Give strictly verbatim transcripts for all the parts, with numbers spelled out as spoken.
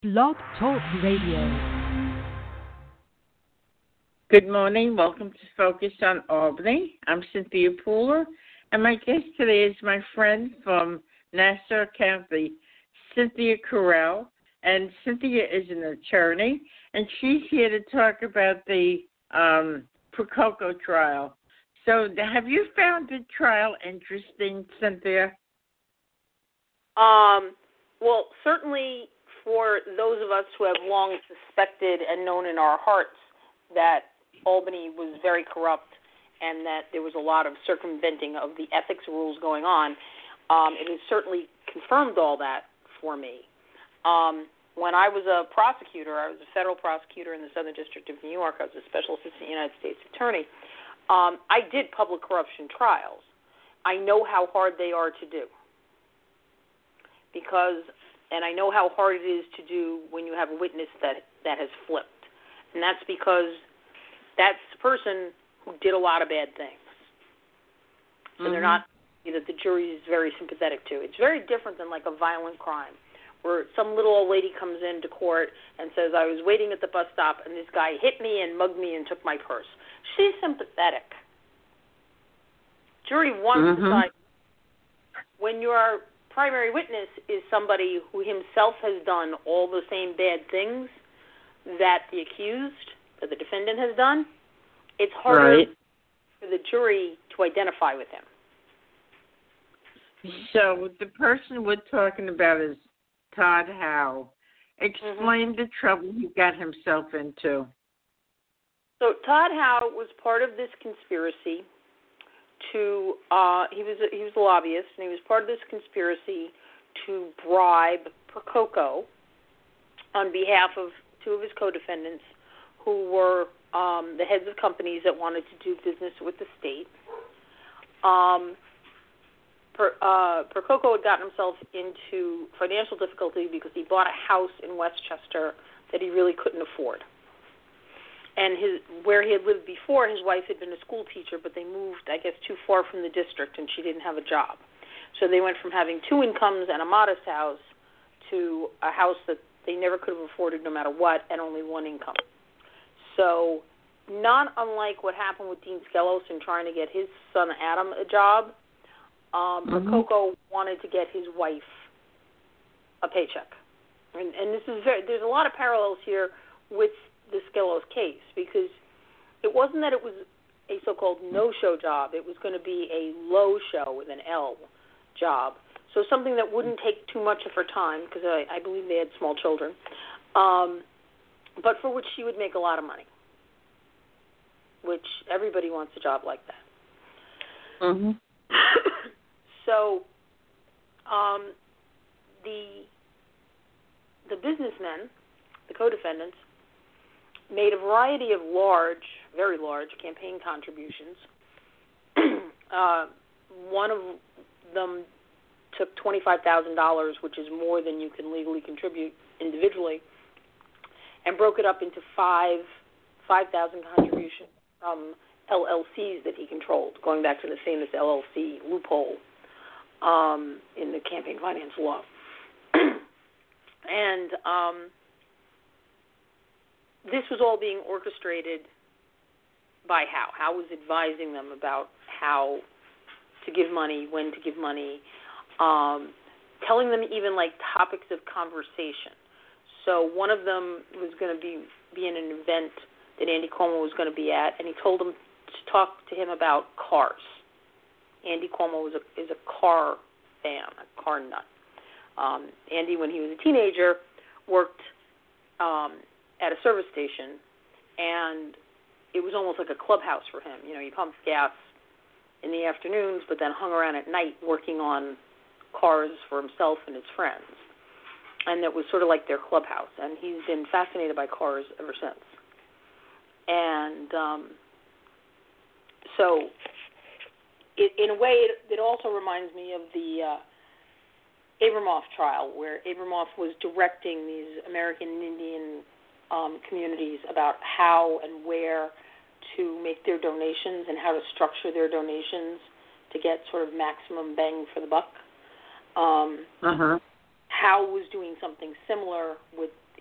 Blog Talk Radio. Good morning. Welcome to Focus on Albany. I'm Cynthia Pooler, and my guest today is my friend from Nassau County, Cynthia Carell. And Cynthia is an attorney, and she's here to talk about the um, Percoco trial. So have you found the trial interesting, Cynthia? Um, well, certainly for those of us who have long suspected and known in our hearts that Albany was very corrupt and that there was a lot of circumventing of the ethics rules going on, um, it has certainly confirmed all that for me. Um, when I was a prosecutor, I was a federal prosecutor in the Southern District of New York. I was a special assistant United States attorney. Um, I did public corruption trials. I know how hard they are to do because, and I know how hard it is to do when you have a witness that, that has flipped. And that's because that's the person who did a lot of bad things. So mm-hmm. they're not, you know, the jury is very sympathetic to. It's very different than like a violent crime where some little old lady comes into court and says, I was waiting at the bus stop and this guy hit me and mugged me and took my purse. She's sympathetic. Jury wants mm-hmm. to decide. When your primary witness is somebody who himself has done all the same bad things that the accused, that the defendant has done, it's harder right. for the jury to identify with him. So the person we're talking about is Todd Howe. Explain mm-hmm. the trouble he got himself into. So Todd Howe was part of this conspiracy to, uh, he was a, he was a lobbyist, and he was part of this conspiracy to bribe Percoco on behalf of two of his co-defendants who were um, the heads of companies that wanted to do business with the state. Um, per, uh, Percoco had gotten himself into financial difficulty because he bought a house in Westchester that he really couldn't afford. And his where he had lived before, his wife had been a school teacher, but they moved, I guess, too far from the district, and she didn't have a job. So they went from having two incomes and a modest house to a house that they never could have afforded no matter what, and only one income. So not unlike what happened with Dean Skelos in trying to get his son Adam a job, um, mm-hmm. Percoco wanted to get his wife a paycheck. And, and this is very, there's a lot of parallels here with the Skelos case, because it wasn't that it was a so-called no-show job. It was going to be a low show with an L job. So something that wouldn't take too much of her time, because I, I believe they had small children, um, but for which she would make a lot of money, which everybody wants a job like that. Mm-hmm. So um, the the businessmen, the co-defendants, made a variety of large, very large campaign contributions. uh, one of them took twenty-five thousand dollars, which is more than you can legally contribute individually, and broke it up into five five thousand contributions from L L Cs that he controlled, going back to the famous L L C loophole um, in the campaign finance law. and um, this was all being orchestrated by Howe. Howe was advising them about how to give money, when to give money, um, telling them even like topics of conversation. So one of them was going to be, be in an event that Andy Cuomo was going to be at, and he told them to talk to him about cars. Andy Cuomo was a, is a car fan, a car nut. Um, Andy, when he was a teenager, worked um, at a service station, and it was almost like a clubhouse for him. You know, he pumped gas in the afternoons, but then hung around at night working on cars for himself and his friends. And it was sort of like their clubhouse, and he's been fascinated by cars ever since. And um, so, it, in a way, it, it also reminds me of the uh, Abramoff trial, where Abramoff was directing these American Indian um, communities about how and where to make their donations and how to structure their donations to get sort of maximum bang for the buck. Um, uh-huh. Howe was doing something similar with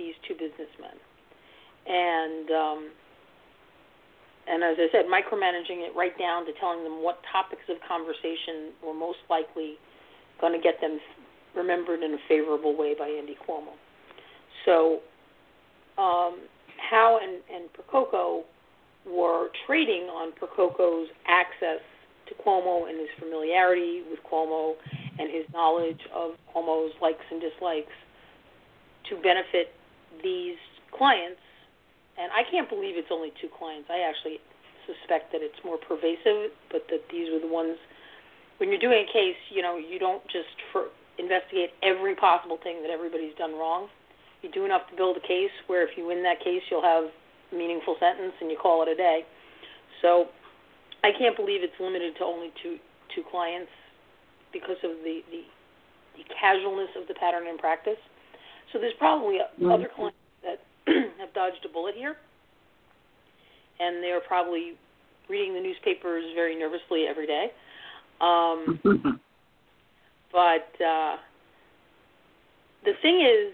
businessmen. And um, and as I said, micromanaging it right down to telling them what topics of conversation were most likely going to get them remembered in a favorable way by Andy Cuomo. So um, Howe and, and Percoco were trading on Percoco's access to Cuomo and his familiarity with Cuomo and his knowledge of Cuomo's likes and dislikes to benefit these clients. And I can't believe it's only two clients. I actually suspect that it's more pervasive, but that these were the ones. When you're doing a case, you know, you don't just for investigate every possible thing that everybody's done wrong. You do enough to build a case where if you win that case, you'll have a meaningful sentence and you call it a day. So I can't believe it's limited to only two two clients because of the, the, the casualness of the pattern in practice. So there's probably mm-hmm. other clients that have dodged a bullet here, and they're probably reading the newspapers very nervously every day. Um, but uh, the thing is,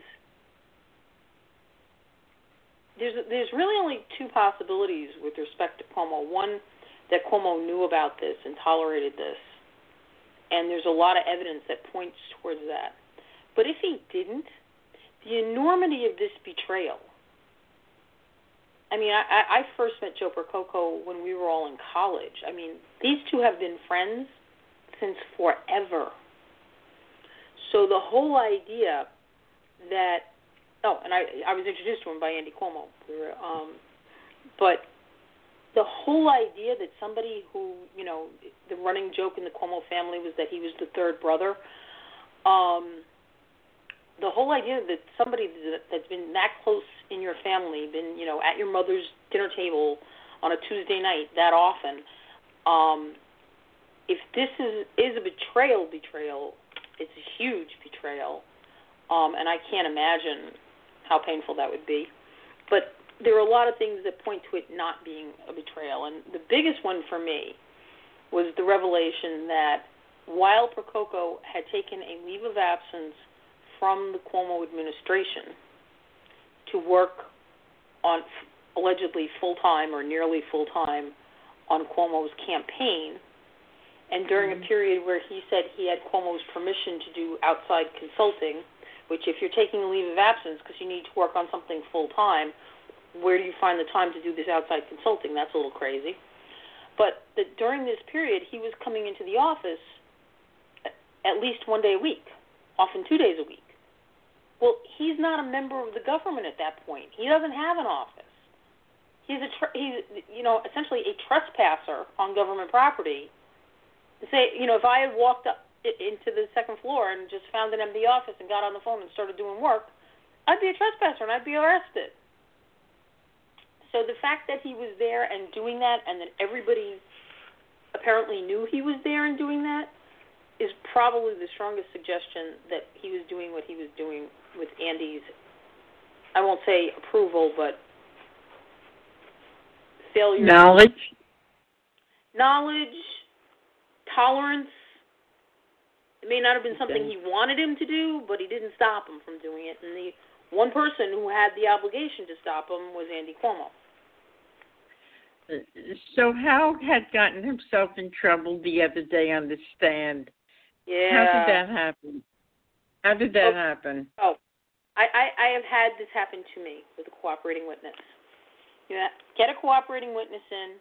there's there's really only two possibilities with respect to Cuomo. One, that Cuomo knew about this and tolerated this, and there's a lot of evidence that points towards that. But if he didn't, the enormity of this betrayal. I mean, I, I first met Joe Percoco when we were all in college. I mean, these two have been friends since forever. So the whole idea that, oh, and I, I was introduced to him by Andy Cuomo. We were, um, but the whole idea that somebody who, you know, the running joke in the Cuomo family was that he was the third brother. Um, the whole idea that somebody that's been that close in your family, been, you know, at your mother's dinner table on a Tuesday night that often, um, if this is, is a betrayal betrayal, it's a huge betrayal, um, and I can't imagine how painful that would be. But there are a lot of things that point to it not being a betrayal, and the biggest one for me was the revelation that while Percoco had taken a leave of absence from the Cuomo administration to work on allegedly full-time or nearly full-time on Cuomo's campaign, and during mm-hmm. a period where he said he had Cuomo's permission to do outside consulting, which if you're taking a leave of absence because you need to work on something full-time, where do you find the time to do this outside consulting? That's a little crazy. But that during this period, he was coming into the office at least one day a week, often two days a week. Well, he's not a member of the government at that point. He doesn't have an office. He's a tr- he's you know essentially a trespasser on government property. Say, you know, if I had walked up into the second floor and just found an empty office and got on the phone and started doing work, I'd be a trespasser and I'd be arrested. So the fact that he was there and doing that, and that everybody apparently knew he was there and doing that, is probably the strongest suggestion that he was doing what he was doing with Andy's, I won't say approval, but failure. Knowledge. Knowledge, tolerance. It may not have been something he wanted him to do, but he didn't stop him from doing it. And the one person who had the obligation to stop him was Andy Cuomo. So Howe had gotten himself in trouble the other day on the stand. Yeah. How did that happen? How did that oh, happen? Oh, I, I, I have had this happen to me with a cooperating witness. You get a cooperating witness in.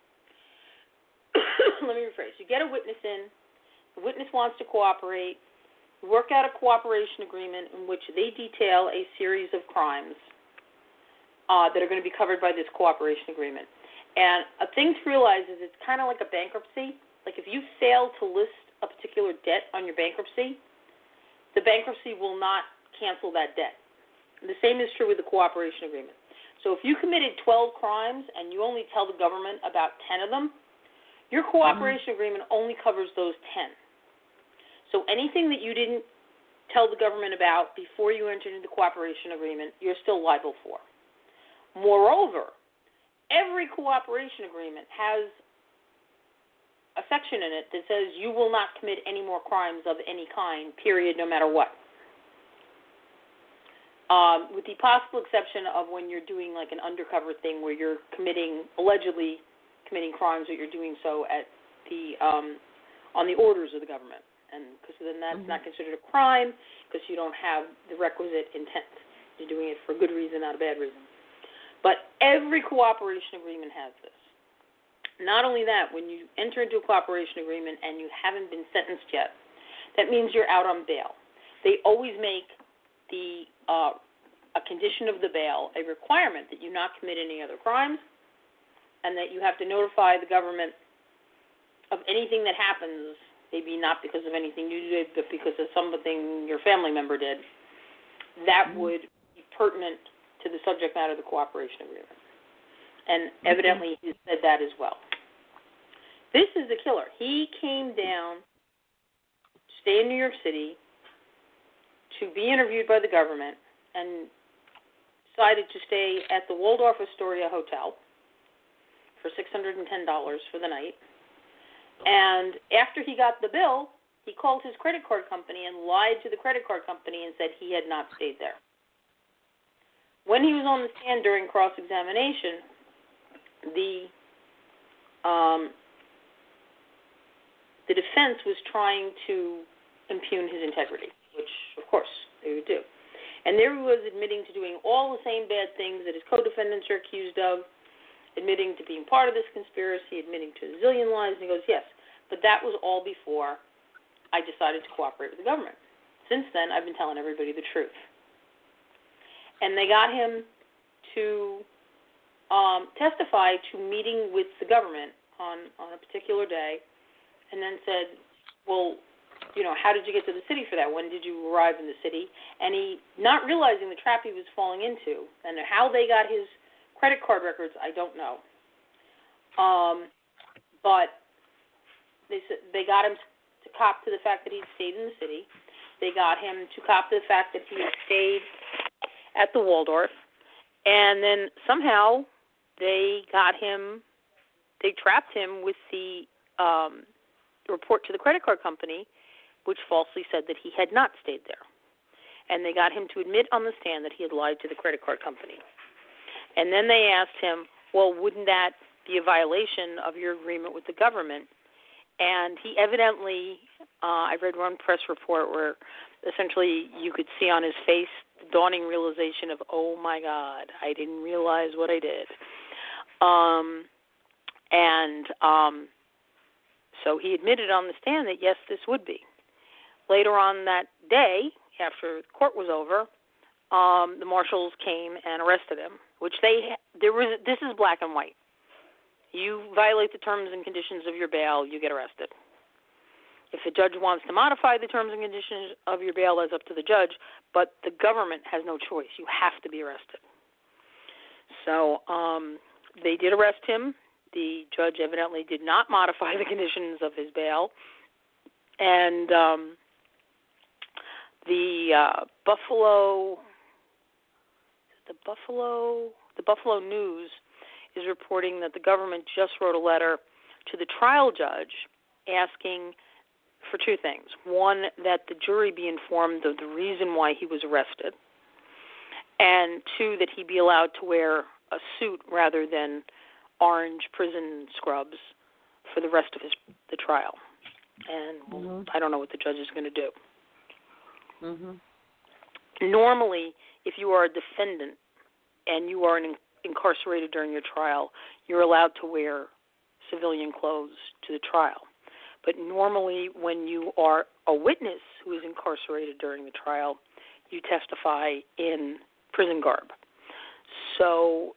Let me rephrase. You get a witness in. The witness wants to cooperate. You work out a cooperation agreement in which they detail a series of crimes uh, that are going to be covered by this cooperation agreement. And a thing to realize is it's kind of like a bankruptcy. Like if you fail to list a particular debt on your bankruptcy, the bankruptcy will not cancel that debt. And the same is true with the cooperation agreement. So if you committed twelve crimes and you only tell the government about ten of them, your cooperation mm-hmm. agreement only covers those ten. So anything that you didn't tell the government about before you entered into the cooperation agreement, you're still liable for. Moreover, every cooperation agreement has a section in it that says you will not commit any more crimes of any kind, period, no matter what. um, with the possible exception of when you're doing like an undercover thing where you're committing, allegedly committing crimes, but you're doing so at the um, on the orders of the government, and because then that's mm-hmm. not considered a crime because you don't have the requisite intent. You're doing it for a good reason, not a bad reason. But every cooperation agreement has this. Not only that, when you enter into a cooperation agreement and you haven't been sentenced yet, that means you're out on bail. They always make the uh, a condition of the bail a requirement that you not commit any other crimes and that you have to notify the government of anything that happens, maybe not because of anything you did, but because of something your family member did, that mm-hmm. would be pertinent to the subject matter of the cooperation agreement. And mm-hmm. evidently he said that as well. This is the killer. He came down to stay in New York City to be interviewed by the government and decided to stay at the Waldorf Astoria Hotel for six hundred ten dollars for the night. And after he got the bill, he called his credit card company and lied to the credit card company and said he had not stayed there. When he was on the stand during cross-examination, the um, the defense was trying to impugn his integrity, which, of course, they would do. And there he was admitting to doing all the same bad things that his co-defendants are accused of, admitting to being part of this conspiracy, admitting to a zillion lies, and he goes, yes, but that was all before I decided to cooperate with the government. Since then, I've been telling everybody the truth. And they got him to um, testify to meeting with the government on, on a particular day, and then said, well, you know, how did you get to the city for that? When did you arrive in the city? And he, not realizing the trap he was falling into, and how they got his credit card records, I don't know. Um, but they they got him to cop to the fact that he'd stayed in the city. They got him to cop to the fact that he had stayed at the Waldorf. And then somehow they got him, they trapped him with the um, report to the credit card company, which falsely said that he had not stayed there. And they got him to admit on the stand that he had lied to the credit card company. And then they asked him, well, wouldn't that be a violation of your agreement with the government? And he evidently, uh, I read one press report where essentially you could see on his face the dawning realization of, oh, my God, I didn't realize what I did. Um, and um, so he admitted on the stand that, yes, this would be. Later on that day, after the court was over, um, the marshals came and arrested him, which they there was. This is black and white. You violate the terms and conditions of your bail, you get arrested. If the judge wants to modify the terms and conditions of your bail, that's up to the judge, but the government has no choice. You have to be arrested. So um, they did arrest him. The judge evidently did not modify the conditions of his bail, and um, the uh, Buffalo, the Buffalo, the Buffalo News is reporting that the government just wrote a letter to the trial judge asking for two things. One, that the jury be informed of the reason why he was arrested, and two, that he be allowed to wear a suit rather than orange prison scrubs for the rest of his the trial. And mm-hmm. I don't know what the judge is going to do. Mm-hmm. Normally, if you are a defendant and you are an incarcerated during your trial, you're allowed to wear civilian clothes to the trial. But normally when you are a witness who is incarcerated during the trial, you testify in prison garb. So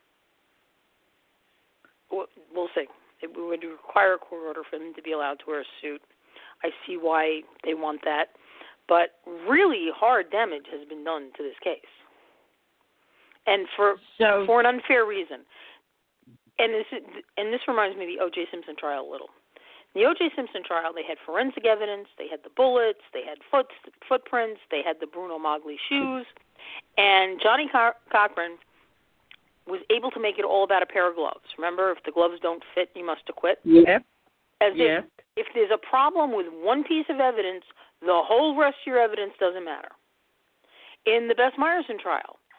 we'll see. It would require a court order for them to be allowed to wear a suit. I see why they want that. But really hard damage has been done to this case. And for so, for an unfair reason. And this and this reminds me of the O J Simpson trial a little. In the O J Simpson trial, they had forensic evidence, they had the bullets, they had foot, footprints, they had the Bruno Magli shoes, and Johnny Co- Cochran was able to make it all about a pair of gloves. Remember, if the gloves don't fit, you must acquit. Yep. As yep. if, if there's a problem with one piece of evidence, the whole rest of your evidence doesn't matter. In the Bess Myerson trial,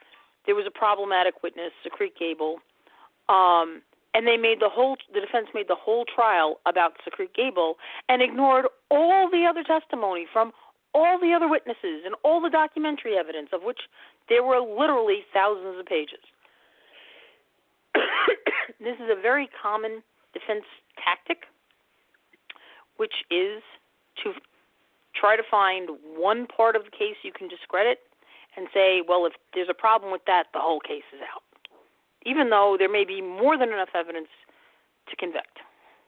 there was a problematic witness, Secret Gable, um, and they made the whole, the defense made the whole trial about Secret Gable and ignored all the other testimony from all the other witnesses and all the documentary evidence, of which there were literally thousands of pages. This is a very common defense tactic, which is to try to find one part of the case you can discredit and say, well, if there's a problem with that, the whole case is out, even though there may be more than enough evidence to convict.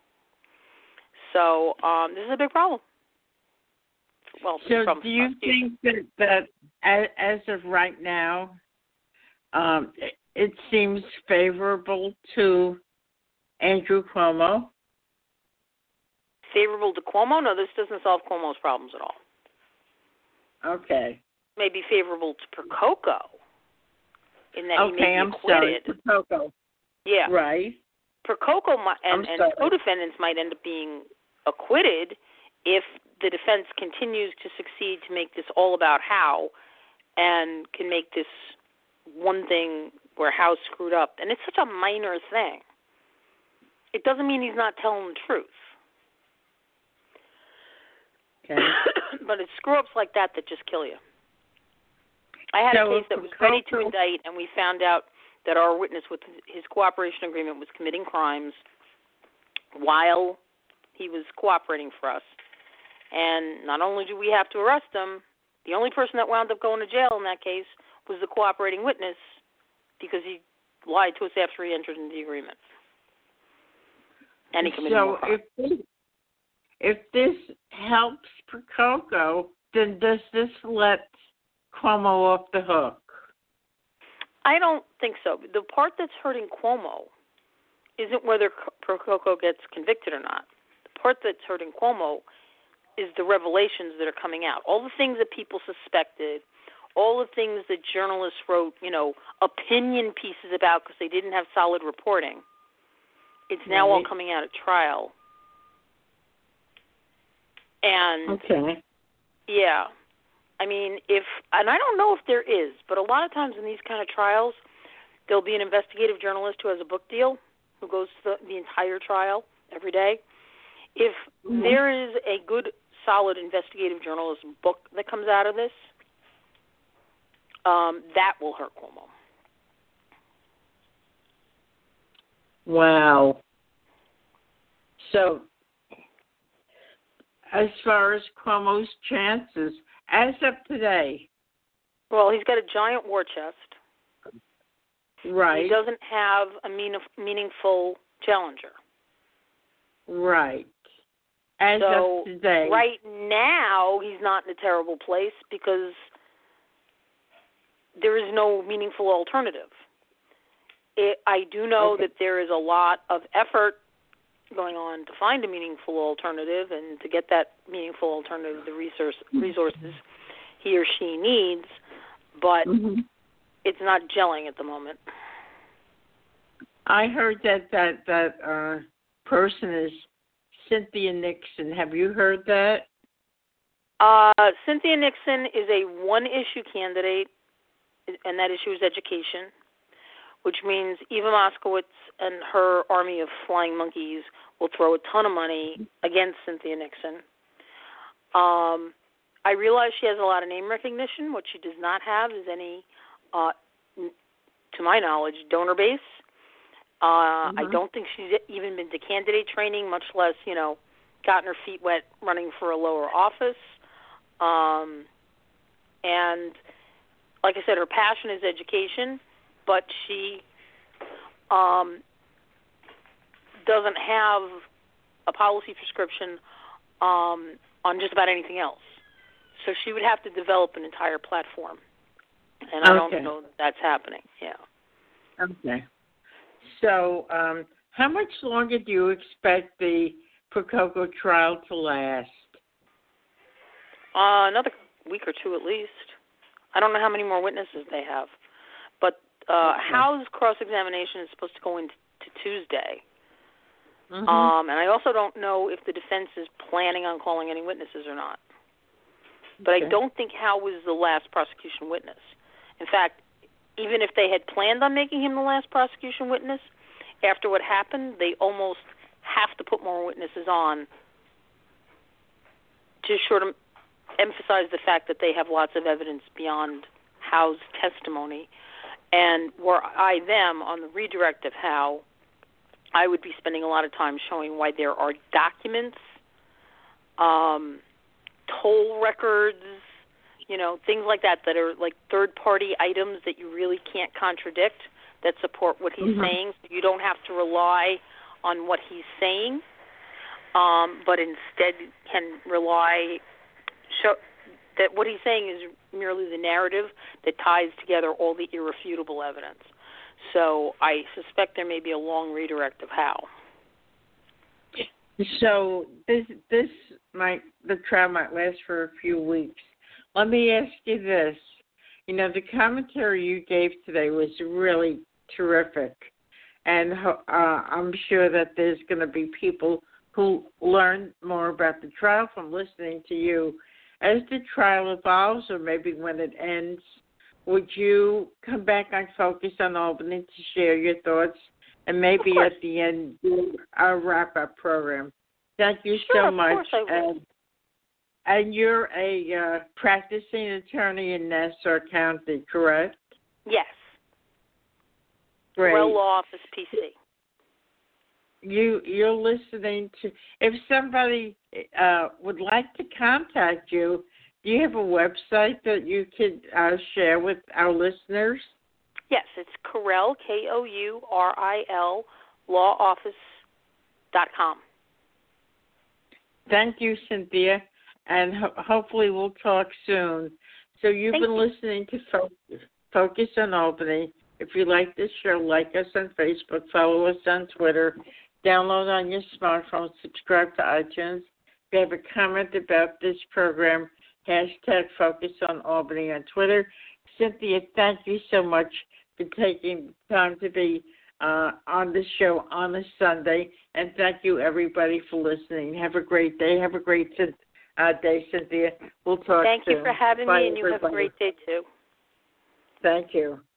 So um, this is a big problem. Well, so problem do you think that, that as, as of right now, um, it, it seems favorable to Andrew Cuomo? Favorable to Cuomo? No, this doesn't solve Cuomo's problems at all. Okay. May be favorable to Percoco in that okay, he may be I'm acquitted. sorry. Percoco. Yeah. Right. Percoco and, and co-defendants might end up being acquitted if the defense continues to succeed to make this all about Howe and can make this one thing where Howe screwed up. And it's such a minor thing. It doesn't mean he's not telling the truth. Okay. But it's screw-ups like that that just kill you. I had so a case that was ready to indict, and we found out that our witness with his cooperation agreement was committing crimes while he was cooperating for us. And not only do we have to arrest him, the only person that wound up going to jail in that case was the cooperating witness because he lied to us after he entered into the agreement. And he committed so more crimes. if this, if this helps Percoco, then does this let Cuomo off the hook? I don't think so. The part that's hurting Cuomo isn't whether Percoco gets convicted or not. The part that's hurting Cuomo is the revelations that are coming out. All the things that people suspected, all the things that journalists wrote, you know, opinion pieces about because they didn't have solid reporting. It's now right. all coming out at trial. And, okay. yeah, I mean, if, and I don't know if there is, but a lot of times in these kind of trials, there'll be an investigative journalist who has a book deal, who goes to the, the entire trial every day. If mm-hmm. there is a good, solid investigative journalism book that comes out of this, um, that will hurt Cuomo. Wow. So, as far as Cuomo's chances, as of today. Well, he's got a giant war chest. Right. He doesn't have a mean, meaningful challenger. Right. As so of today. Right now, he's not in a terrible place because there is no meaningful alternative. It, I do know okay. that there is a lot of effort going on to find a meaningful alternative and to get that meaningful alternative the resource, resources he or she needs, but mm-hmm. it's not gelling at the moment. I heard that that, that uh, person is Cynthia Nixon. Have you heard that? Uh, Cynthia Nixon is a one-issue candidate, and that issue is education, which means Eva Moskowitz and her army of flying monkeys will throw a ton of money against Cynthia Nixon. Um, I realize she has a lot of name recognition. What she does not have is any, uh, to my knowledge, donor base. Uh, mm-hmm. I don't think she's even been to candidate training, much less, you know, gotten her feet wet running for a lower office. Um, and like I said, her passion is education, but she um, doesn't have a policy prescription um, on just about anything else. So she would have to develop an entire platform. And I okay. don't know that that's happening. Yeah. Okay. So um, how much longer do you expect the Percoco trial to last? Uh, another week or two at least. I don't know how many more witnesses they have. But uh, okay. Howe's cross-examination is supposed to go into Tuesday. Mm-hmm. Um, and I also don't know if the defense is planning on calling any witnesses or not. But okay. I don't think Howe was the last prosecution witness. In fact, even if they had planned on making him the last prosecution witness, after what happened, they almost have to put more witnesses on to sort of emphasize the fact that they have lots of evidence beyond Howe's testimony. And were I them on the redirect of Howe, I would be spending a lot of time showing why there are documents, um, toll records, you know, things like that that are like third-party items that you really can't contradict that support what he's mm-hmm. saying. So you don't have to rely on what he's saying, um, but instead can rely show that what he's saying is merely the narrative that ties together all the irrefutable evidence. So I suspect there may be a long redirect of Howe. So this this might the trial might last for a few weeks. Let me ask you this: you know, the commentary you gave today was really terrific, and uh, I'm sure that there's going to be people who learn more about the trial from listening to you. As the trial evolves, or maybe when it ends, would you come back on Focus on Albany to share your thoughts, and maybe at the end do our wrap-up program? Thank you sure, so much. Of course I will. And, and you're a uh, practicing attorney in Nassau County, correct? Yes. Great. Well Law Office, P C. You, you're listening to, if somebody uh, would like to contact you, do you have a website that you could uh, share with our listeners? Yes, it's Kouril, K O U R I L, law office dot com. Thank you, Cynthia, and ho- hopefully we'll talk soon. So you've Thank been you. listening to Focus, Focus on Albany. If you like this show, like us on Facebook, follow us on Twitter, download on your smartphone, subscribe to iTunes. If you have a comment about this program, hashtag Focus on Albany on Twitter. Cynthia, thank you so much for taking time to be uh, on the show on a Sunday, and thank you, everybody, for listening. Have a great day. Have a great uh, day, Cynthia. We'll talk Thank soon. you for having Bye, me, and you everybody. have a great day, too. Thank you.